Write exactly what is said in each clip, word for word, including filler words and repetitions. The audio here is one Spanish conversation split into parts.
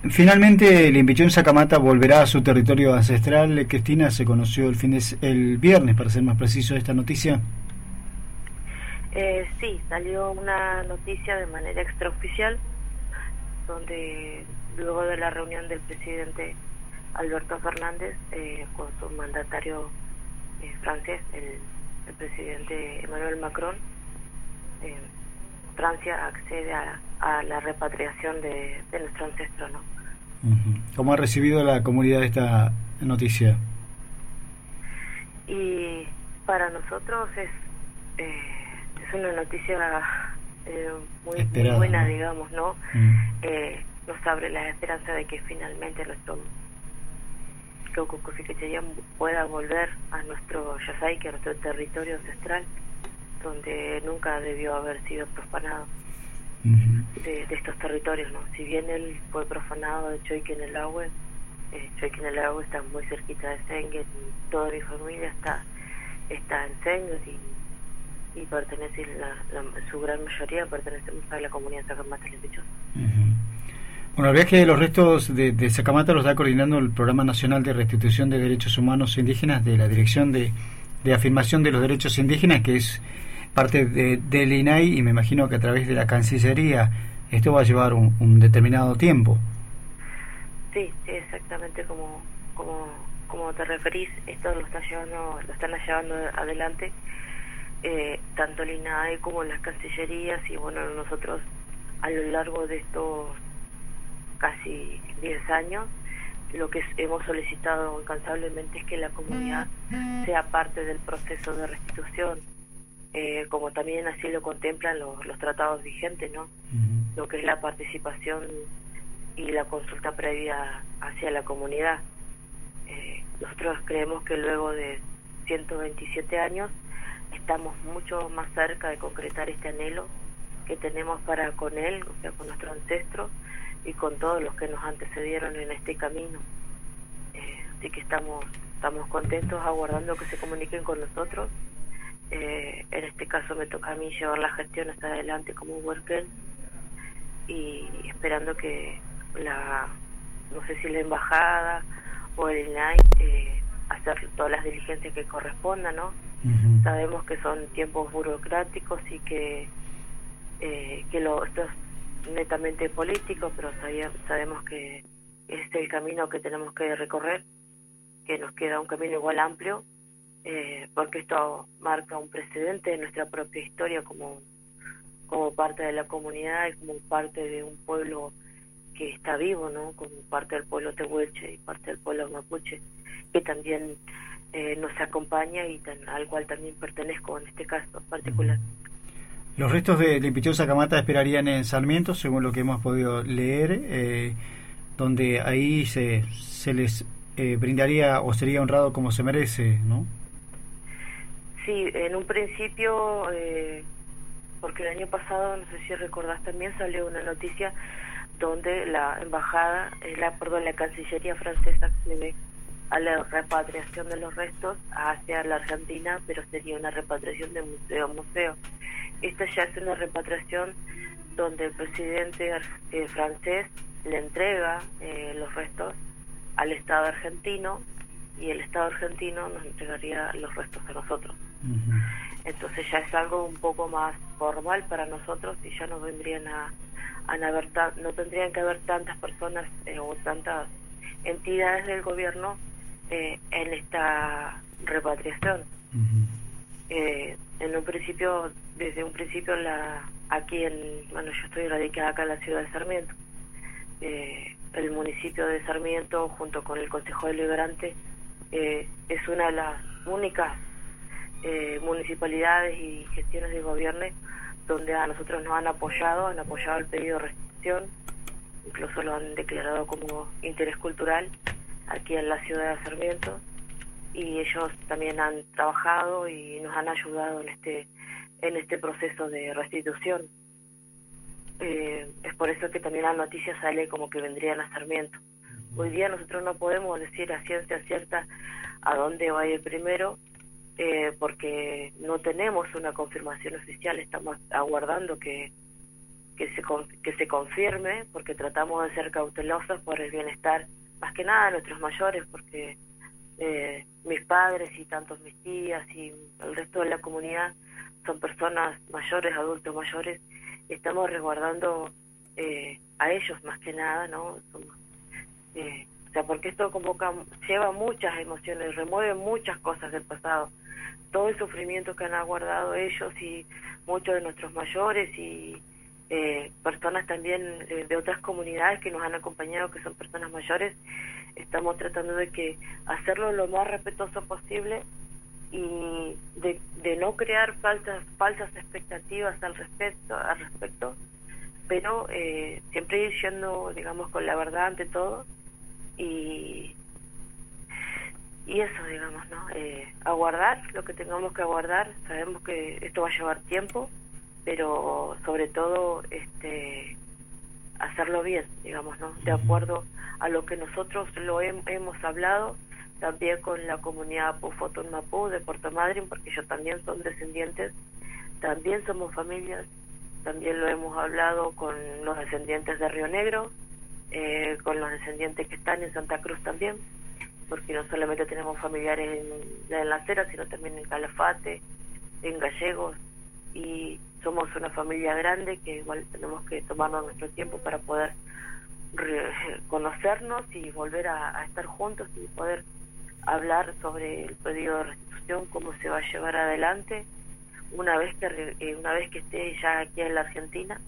Finalmente, el Inpichón Sacamata volverá a su territorio ancestral. Cristina, se conoció el fin de, el viernes, para ser más preciso, esta noticia. Eh, sí, salió una noticia de manera extraoficial, donde luego de la reunión del presidente Alberto Fernández eh, con su mandatario eh, francés, el, el presidente Emmanuel Macron, eh, Francia accede a, a la repatriación de, de nuestro ancestro, ¿no? ¿Cómo ha recibido la comunidad esta noticia? Y para nosotros es eh, es una noticia eh, muy, Esperada, muy buena, ¿no? digamos, ¿no? Mm. Eh, nos abre la esperanza de que finalmente nuestro Cocufiquechayán pueda volver a nuestro Yasay, a nuestro territorio ancestral, donde nunca debió haber sido profanado. Uh-huh. de, de estos territorios, ¿no? Si bien él fue profanado de Choiqueneláhué, eh, Choiqueneláhué está muy cerquita de Senguet y toda mi familia está está en Senguet y, y pertenece, la, la, su gran mayoría pertenecemos a la comunidad Sacamata Inpichón. Uh-huh. Bueno, el viaje de los restos de, de Sacamata lo está coordinando el Programa Nacional de Restitución de Derechos Humanos Indígenas de la Dirección de, de Afirmación de los Derechos Indígenas, que es parte de, del I N A I, y me imagino que a través de la Cancillería esto va a llevar un, un determinado tiempo. Sí, sí, exactamente como como como te referís, esto lo está llevando, lo están llevando adelante eh, tanto el I N A I como las Cancillerías, y bueno, nosotros a lo largo de estos casi diez años lo que hemos solicitado incansablemente es que la comunidad sea parte del proceso de restitución. Eh, como también así lo contemplan los, los tratados vigentes, ¿no? Uh-huh. Lo que es la participación y la consulta previa hacia la comunidad. Eh, nosotros creemos que luego de ciento veintisiete años estamos mucho más cerca de concretar este anhelo que tenemos para con él, o sea, con nuestro ancestro y con todos los que nos antecedieron en este camino. Eh, así que estamos, estamos contentos, aguardando que se comuniquen con nosotros. Eh, en este caso me toca a mí llevar la gestión hasta adelante como worker y esperando que la, no sé si la embajada o el I N A I eh, hacer todas las diligencias que correspondan, ¿no? Uh-huh. Sabemos que son tiempos burocráticos y que eh, que lo, esto es netamente político, pero sabía, sabemos que es el camino que tenemos que recorrer, que nos queda un camino igual amplio. Eh, porque esto marca un precedente en nuestra propia historia como, como parte de la comunidad y como parte de un pueblo que está vivo, ¿no? Como parte del pueblo tehuelche y parte del pueblo mapuche, que también eh, nos acompaña y tan, al cual también pertenezco en este caso particular. Los restos de Inpichón Sacamata esperarían en Sarmiento, según lo que hemos podido leer, eh, donde ahí se, se les eh, brindaría o sería honrado como se merece, ¿no? Sí, en un principio, eh, porque el año pasado, no sé si recordás también, salió una noticia donde la embajada, eh, la perdón, la Cancillería francesa accede a la repatriación de los restos hacia la Argentina, pero sería una repatriación de museo a museo. Esta ya es una repatriación donde el presidente eh, francés le entrega eh, los restos al Estado argentino y el Estado argentino nos entregaría los restos a nosotros. Uh-huh. Entonces ya es algo un poco más formal para nosotros y ya no vendrían a, a haber ta- no tendrían que haber tantas personas eh, o tantas entidades del gobierno eh, en esta repatriación. Uh-huh. Eh, en un principio, desde un principio la aquí en, bueno, yo estoy radicada acá en la ciudad de Sarmiento. Eh, el municipio de Sarmiento junto con el Consejo Deliberante eh, es una de las únicas eh, municipalidades y gestiones de gobierno donde a nosotros nos han apoyado, han apoyado el pedido de restitución, incluso lo han declarado como interés cultural aquí en la ciudad de Sarmiento, y ellos también han trabajado y nos han ayudado en este en este proceso de restitución. Eh, es por eso que también la noticia sale como que vendrían a Sarmiento. Hoy día nosotros no podemos decir a ciencia cierta a dónde va a ir primero, eh, porque no tenemos una confirmación oficial, estamos aguardando que que se que se confirme, porque tratamos de ser cautelosos por el bienestar, más que nada de nuestros mayores, porque eh, mis padres y tantos mis tías y el resto de la comunidad son personas mayores, adultos mayores, y estamos resguardando eh, a ellos más que nada, ¿no? Somos, eh, o sea, porque esto convoca, lleva muchas emociones, remueve muchas cosas del pasado, todo el sufrimiento que han aguardado ellos y muchos de nuestros mayores y eh, personas también eh, de otras comunidades que nos han acompañado, que son personas mayores. Estamos tratando de que hacerlo lo más respetuoso posible y de, de no crear falsas falsas expectativas al respecto, al respecto pero eh, siempre ir yendo, digamos, con la verdad ante todo y y eso, digamos, ¿no? Eh, aguardar lo que tengamos que aguardar. Sabemos que esto va a llevar tiempo, pero sobre todo este hacerlo bien, digamos, ¿no? De acuerdo a lo que nosotros lo he, hemos hablado, también con la comunidad Pufotun Mapú de Puerto Madryn, porque ellos también son descendientes, también somos familias, también lo hemos hablado con los descendientes de Río Negro, eh, con los descendientes que están en Santa Cruz también, porque no solamente tenemos familiares en, en La Cera, sino también en Calafate, en Gallegos, y somos una familia grande que igual tenemos que tomarnos nuestro tiempo para poder re, conocernos y volver a, a estar juntos y poder hablar sobre el pedido de restitución, cómo se va a llevar adelante una vez que eh, una vez que esté ya aquí en la Argentina,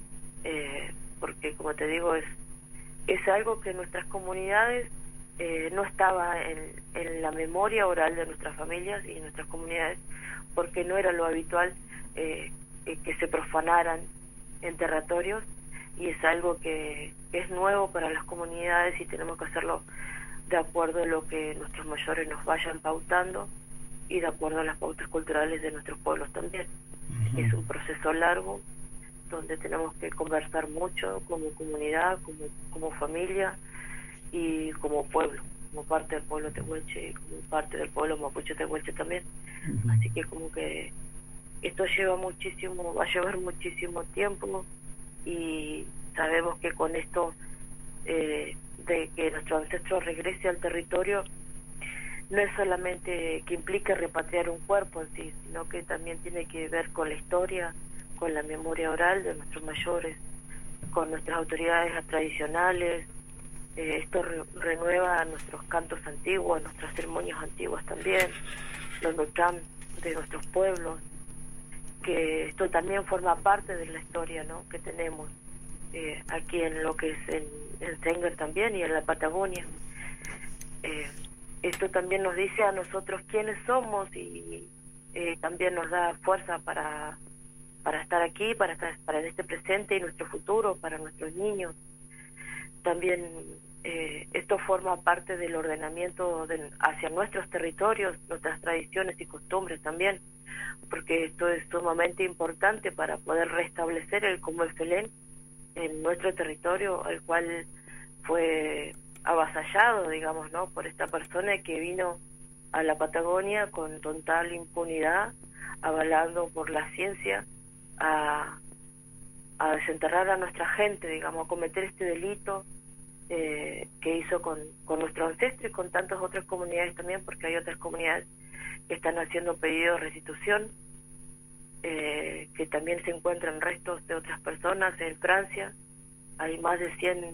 eh, porque como te digo es es algo que en nuestras comunidades eh, no estaba en, en la memoria oral de nuestras familias y nuestras comunidades, porque no era lo habitual eh, que se profanaran enterratorios, y es algo que, que es nuevo para las comunidades y tenemos que hacerlo de acuerdo a lo que nuestros mayores nos vayan pautando y de acuerdo a las pautas culturales de nuestros pueblos también. Uh-huh. Es un proceso largo donde tenemos que conversar mucho como comunidad, como, como familia y como pueblo, como parte del pueblo tehuelche y como parte del pueblo mapuche tehuelche también. Uh-huh. Así que como que esto lleva muchísimo, va a llevar muchísimo tiempo y sabemos que con esto eh, de que nuestro ancestro regrese al territorio no es solamente que implique repatriar un cuerpo en sí, sino que también tiene que ver con la historia, con la memoria oral de nuestros mayores, con nuestras autoridades tradicionales. Eh, esto re renueva nuestros cantos antiguos, nuestras ceremonias antiguas también, los nucam de nuestros pueblos, que esto también forma parte de la historia, ¿no?, que tenemos eh, aquí en lo que es en, en Sengar también y en la Patagonia. Eh, esto también nos dice a nosotros quiénes somos y eh, también nos da fuerza para para estar aquí, para estar para este presente y nuestro futuro, para nuestros niños. También eh, esto forma parte del ordenamiento de, hacia nuestros territorios, nuestras tradiciones y costumbres también, porque esto es sumamente importante para poder restablecer el como el Felén en nuestro territorio, el cual fue avasallado, digamos, ¿no?, por esta persona que vino a la Patagonia con total impunidad, avalando por la ciencia a, a desenterrar a nuestra gente, digamos, a cometer este delito eh, que hizo con, con nuestro ancestro y con tantas otras comunidades también, porque hay otras comunidades que están haciendo pedidos de restitución, eh, que también se encuentran restos de otras personas en Francia. Hay más de cien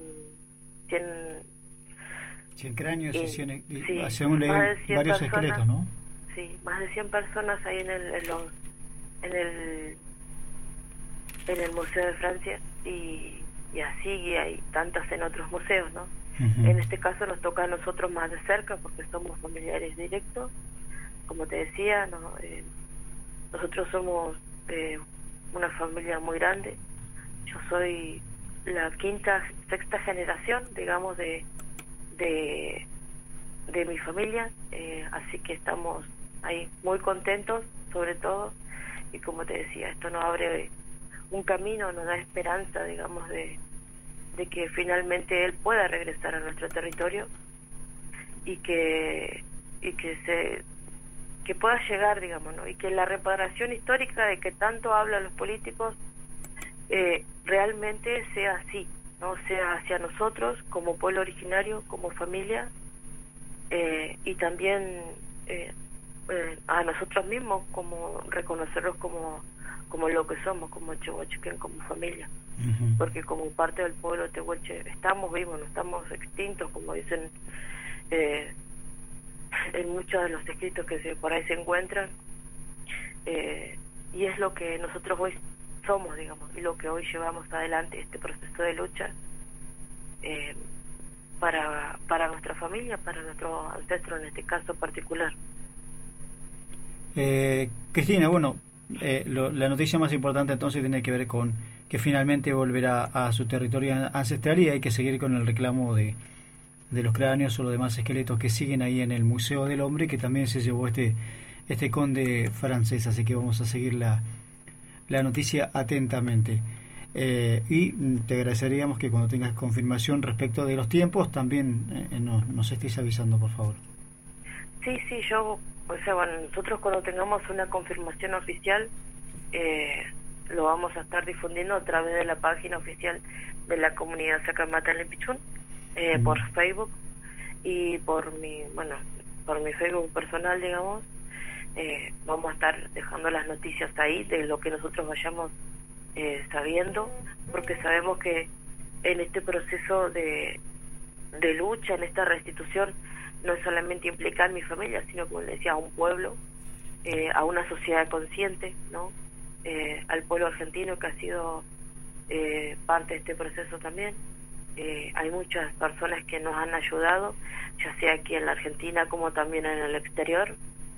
cien cráneos y, y cien, y sí, según leí, varios personas, esqueletos, ¿no? Sí, más de cien personas ahí en el, en, los, en el en el Museo de Francia y, y así y hay tantas en otros museos, ¿no? Uh-huh. En este caso nos toca a nosotros más de cerca porque somos familiares directos, como te decía, ¿no? Eh, nosotros somos eh, una familia muy grande. Yo soy la quinta, sexta generación, digamos, de de, de mi familia, eh, así que estamos ahí muy contentos, sobre todo, y como te decía, esto nos abre un camino, nos da esperanza, digamos, de, de que finalmente él pueda regresar a nuestro territorio y que y que se que pueda llegar, digamos, ¿no?, y que la reparación histórica de que tanto hablan los políticos eh, realmente sea así, no sea hacia nosotros como pueblo originario, como familia, eh, y también eh, eh, a nosotros mismos, como reconocerlos como como lo que somos, como Tehuelche, como familia. Uh-huh. Porque como parte del pueblo de Tehuelche estamos vivos, no estamos extintos, como dicen eh, en muchos de los escritos que se, por ahí se encuentran, eh, y es lo que nosotros hoy somos, digamos, y lo que hoy llevamos adelante, este proceso de lucha eh, para, para nuestra familia, para nuestro ancestro en este caso particular. Eh, Cristina, bueno, eh, lo, la noticia más importante entonces tiene que ver con que finalmente volverá a su territorio ancestral y hay que seguir con el reclamo de, de los cráneos o los demás esqueletos que siguen ahí en el Museo del Hombre, que también se llevó este este conde francés, así que vamos a seguir la, la noticia atentamente. Eh, y te agradeceríamos que cuando tengas confirmación respecto de los tiempos también eh, nos, nos estés avisando, por favor. Sí, sí, yo, o sea, bueno, nosotros cuando tengamos una confirmación oficial eh, lo vamos a estar difundiendo a través de la página oficial de la comunidad Sacamata en Lipichún, eh, mm. por Facebook y por mi, bueno, por mi Facebook personal, digamos. Eh, vamos a estar dejando las noticias ahí de lo que nosotros vayamos eh, sabiendo, porque sabemos que en este proceso de, de lucha, en esta restitución, no es solamente implicar a mi familia, sino, como le decía, a un pueblo, eh, a una sociedad consciente, ¿no? Eh, al pueblo argentino que ha sido eh, parte de este proceso también. Eh, hay muchas personas que nos han ayudado, ya sea aquí en la Argentina como también en el exterior.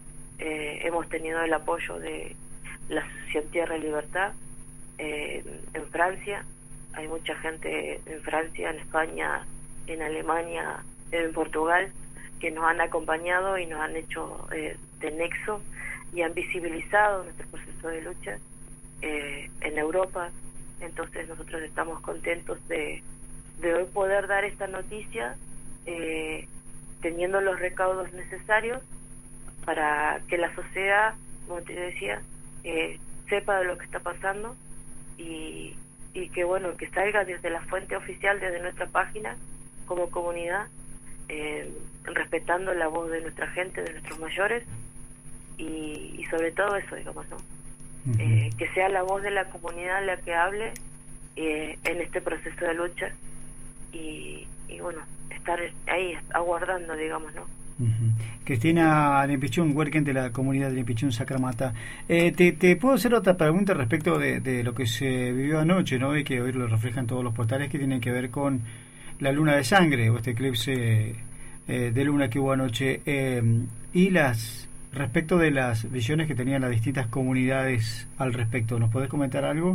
Eh, hemos tenido el apoyo de la Asociación Tierra y Libertad eh, en Francia. Hay mucha gente en Francia, en España, en Alemania, en Portugal, que nos han acompañado y nos han hecho eh, de nexo y han visibilizado nuestro proceso de lucha eh, en Europa. Entonces nosotros estamos contentos de, de hoy poder dar esta noticia eh, teniendo los recaudos necesarios para que la sociedad, como te decía, eh, sepa de lo que está pasando y, y que bueno, que salga desde la fuente oficial, desde nuestra página como comunidad, eh, respetando la voz de nuestra gente, de nuestros mayores y, y sobre todo eso, digamos, ¿no? Uh-huh. Eh, que sea la voz de la comunidad la que hable eh, en este proceso de lucha y, y bueno, estar ahí aguardando, digamos, ¿no? Uh-huh. Cristina Lipichún, Huerquen de la comunidad de Lipichún Sacramata. Eh, te, te puedo hacer otra pregunta respecto de, de lo que se vivió anoche, ¿no? Y que hoy lo reflejan todos los portales, que tienen que ver con la luna de sangre o este eclipse eh, de luna que hubo anoche eh, y las respecto de las visiones que tenían las distintas comunidades al respecto. ¿Nos podés comentar algo?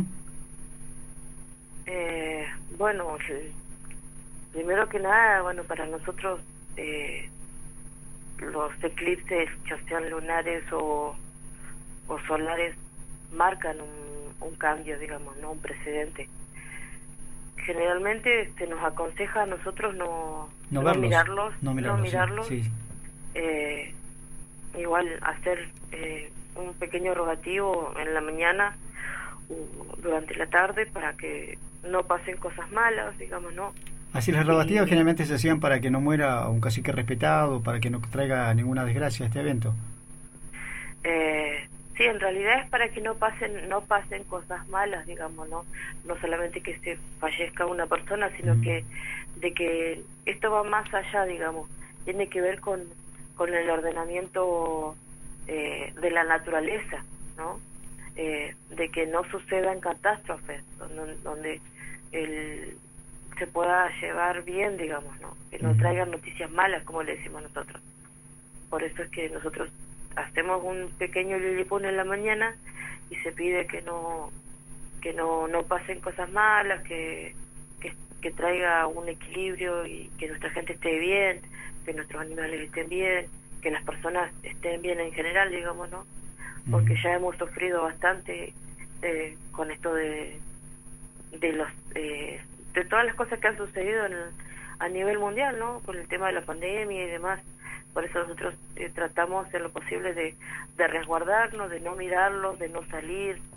Eh, bueno, primero que nada, bueno, para nosotros eh, los eclipses, ya sean lunares o, o solares, marcan un, un cambio, digamos, no un precedente. Generalmente se nos aconseja a nosotros no, no, no verlos, mirarlos, no mirarlos, no mirarlos sí, sí. Eh, igual hacer eh, un pequeño rogativo en la mañana o durante la tarde para que no pasen cosas malas, digamos, ¿no? Así las rogativas y, generalmente se hacían para que no muera un cacique respetado, para que no traiga ninguna desgracia a este evento. Eh, sí, en realidad es para que no pasen no pasen cosas malas, digamos, no no solamente que se fallezca una persona, sino mm. que de que esto va más allá, digamos, tiene que ver con con el ordenamiento eh, de la naturaleza, ¿no? Eh, de que no sucedan catástrofes, donde, donde el se pueda llevar bien, digamos, ¿no? Que no traigan noticias malas, como le decimos nosotros. Por eso es que nosotros hacemos un pequeño lilipún en la mañana y se pide que no que no no pasen cosas malas, que, que que traiga un equilibrio y que nuestra gente esté bien, que nuestros animales estén bien, que las personas estén bien en general, digamos, ¿no? Porque ya hemos sufrido bastante eh, con esto de de los eh, de todas las cosas que han sucedido en el, a nivel mundial, ¿no? Con el tema de la pandemia y demás. Por eso nosotros eh, tratamos en lo posible de, de resguardarnos, de no mirarlos, de no salir,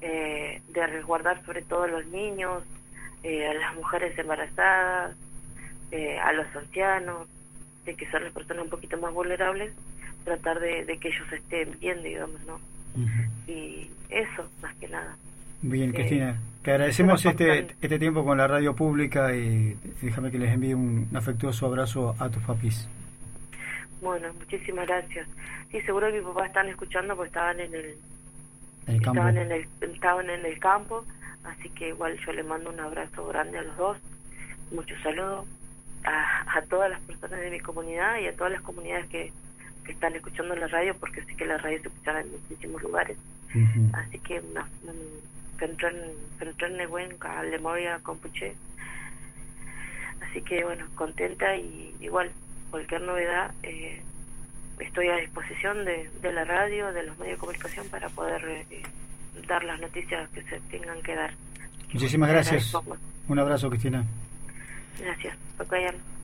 eh, de resguardar sobre todo a los niños, eh, a las mujeres embarazadas, eh, a los ancianos, de que son las personas un poquito más vulnerables, tratar de, de que ellos estén bien, digamos, ¿no? Uh-huh. Y eso, más que nada. Bien, eh, Cristina, te agradecemos este este tiempo con la radio pública y déjame que les envíe un afectuoso abrazo a tus papis. Bueno, muchísimas gracias. Sí, seguro que mis papás están escuchando porque estaban en el, el campo. estaban en el estaban en el campo, así que igual yo les mando un abrazo grande a los dos, muchos saludos a, a todas las personas de mi comunidad y a todas las comunidades que, que están escuchando la radio, porque sí que la radio se escucha en muchísimos lugares. Uh-huh. Así que una, un Neguen, Lemoria, Compuche. Así que bueno, contenta y igual cualquier novedad eh, estoy a disposición de, de la radio, de los medios de comunicación para poder eh, dar las noticias que se tengan que dar. Muchísimas gracias. Un abrazo, Cristina. Gracias. Tocayan.